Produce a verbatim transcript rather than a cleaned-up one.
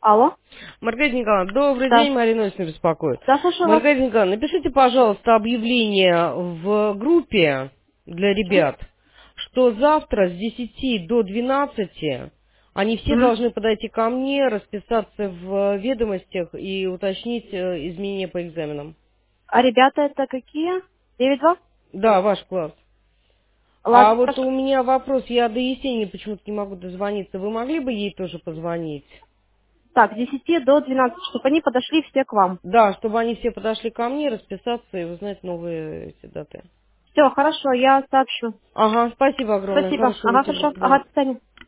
Алло. Маргарита Николаевна, добрый Да. день, Марина Ильичевна беспокоит. Да, слушаю вас. Маргарита Николаевна, напишите, пожалуйста, объявление в группе для М? ребят, что завтра с десяти до двенадцати они все Мгм. должны подойти ко мне, расписаться в ведомостях и уточнить э, изменения по экзаменам. А ребята это какие? девять два? Да, ваш класс. А Ладно, вот хорошо. у меня вопрос, я до Есении почему-то не могу дозвониться. Вы могли бы ей тоже позвонить? Так, с десяти до двенадцати, чтобы они подошли все к вам. Да, чтобы они все подошли ко мне, расписаться и узнать новые эти даты. Все, хорошо, я сообщу. Ага, спасибо огромное. Спасибо. Хорошего Ага, вечера. До хорошо. свидания. Ага, до свидания.